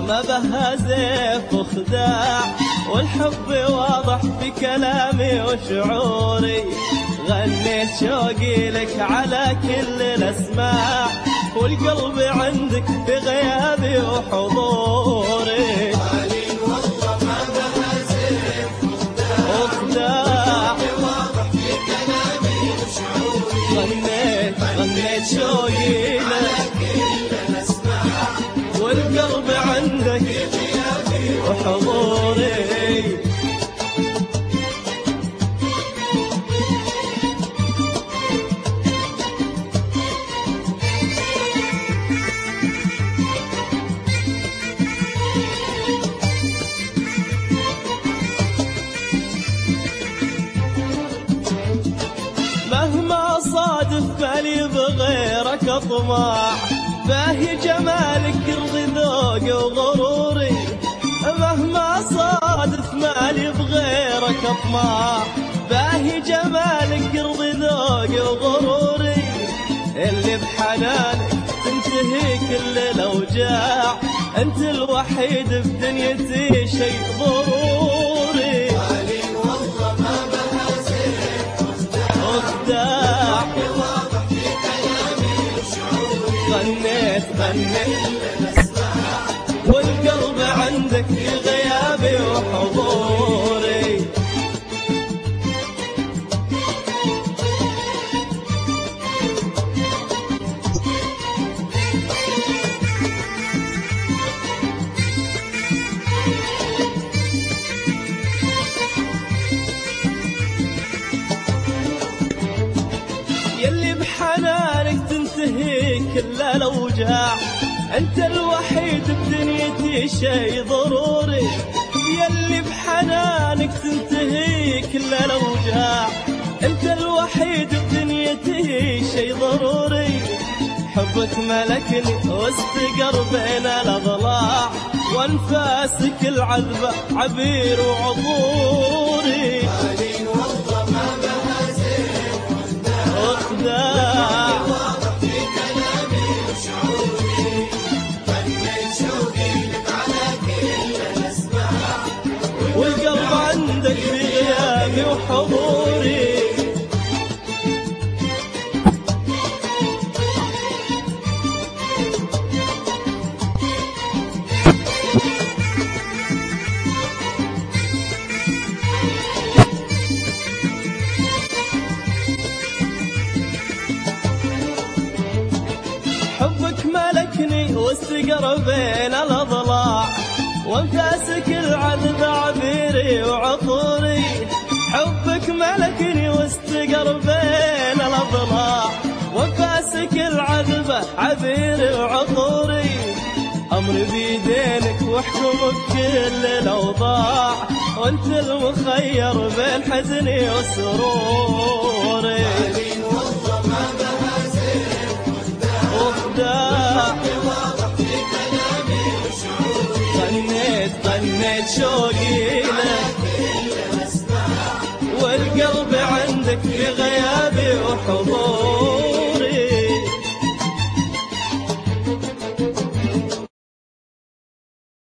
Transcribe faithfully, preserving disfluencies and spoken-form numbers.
ما بها زيف وخداع، والحب واضح في كلامي وشعوري. غنيت شوقي لك على كل الأسماع، والقلب عندك في غيابي وحضوري. قالين والله ما بها زيف وخداع، واضح في كلامي وشعوري. غنيت غنيت شوقي لك والقلب عندك وحضوري. مهما صادف مالي بغيرك اطماع، باهي جمالك يرضي ذوقي وغروري. مهما صادف مالي بغيرك اطماع، باهي جمالك يرضي ذوقي وغروري. اللي بحنانك تنتهي كل الاوجاع، انت الوحيد بدنيتي شيء ضروري. قالين والله ما بها زيف وخداع، واضح في كلامي وشعوري. غنيت غنيت والقلب عندك في غيابي وحضوري. يلي بحنانك تنتهي كل الاوجاع، انت الوحيد بدنيتي شي ضروري. يلي بحنانك تنتهي كل الاوجاع، انت الوحيد بدنيتي شي ضروري. حبك ملكني واستقر بين الاضلاع، وانفاسك العذبة عبير وعطوري. قالين والله ما بها زيف وخداع، واضح في كلامي وشعوري. غنيت شوقي لك على كل الأسماع، والقلب عندك في غيابي وحضوري. حبك ملكني واستقر بين الاضلاع، وانفاسك العذب عبيري وعطوري. حبك ملكني واستقر بين الاضلاع، وانفاسك العذب عبيري وعطوري. امري بيدينك واحكم بكل الاوضاع، وانت المخير بين حزني وسروري.